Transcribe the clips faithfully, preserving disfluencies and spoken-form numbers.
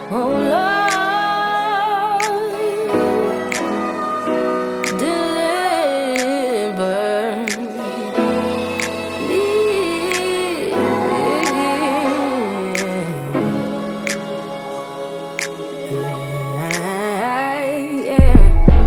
Oh Lord, deliver me. Yeah.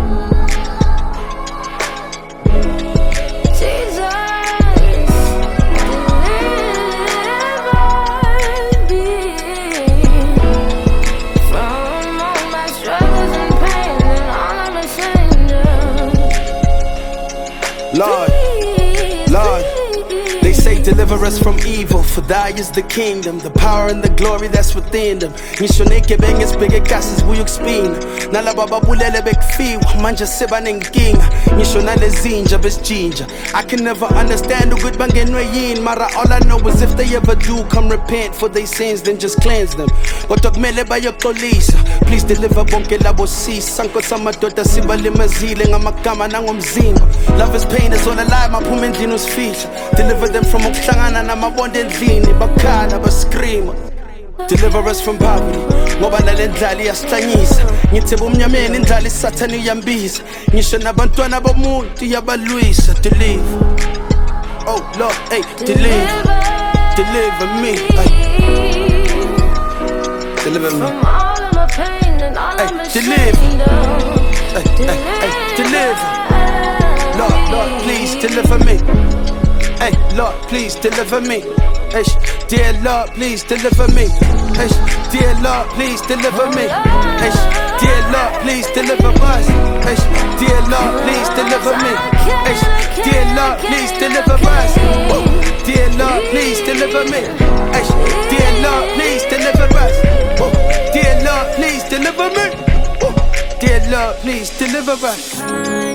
Lord, Lord, they say deliver us from evil, for thy is the kingdom, the power and the glory that's within them. Ngisho negebengu esibheke kasi zibuy'ukuspina, nalaba babulele bekufiwa manje sebanenkinga. Ngisho nalezinja besijinja, I can never understand ukuthi bangenwe yini, mara all I know is if they ever do come repent for their sins, then just cleanse them. Kodwa kumele bayoxolisa, please deliver bonke labo sisa. Nkosi amadoda sibalimazile ngamagama nangomzimba. Love is pain, is all alive, maphuma endlini usifihla. Deliver them from ukuhlangana namabonde endlini, bakhala bascreama. Deliver us from poverty, ngoba nale ndlala iyasihlanyisa. Ngithi bomnyameni indlala isathane iyambiza, ngisho nabantwana bomuntu iyabalwisa. Deliver, oh Lord, hey, deliver, deliver me, ay. Deliver me from all of my pain and all ay, of my deliver, shame. ay, ay, ay, deliver. Lord, Lord, please deliver me. Hey, Lord, please deliver me. Hey, dear Lord, please deliver me. Hey, dear Lord, please deliver me. Hey, dear Lord, please deliver us. Hey, dear Lord, please deliver me. Hey, dear Lord, please deliver us. Oh, dear Lord, please deliver me. Hey, dear Lord, please deliver us. Oh, dear Lord, please deliver me. Oh, dear Lord, please deliver us.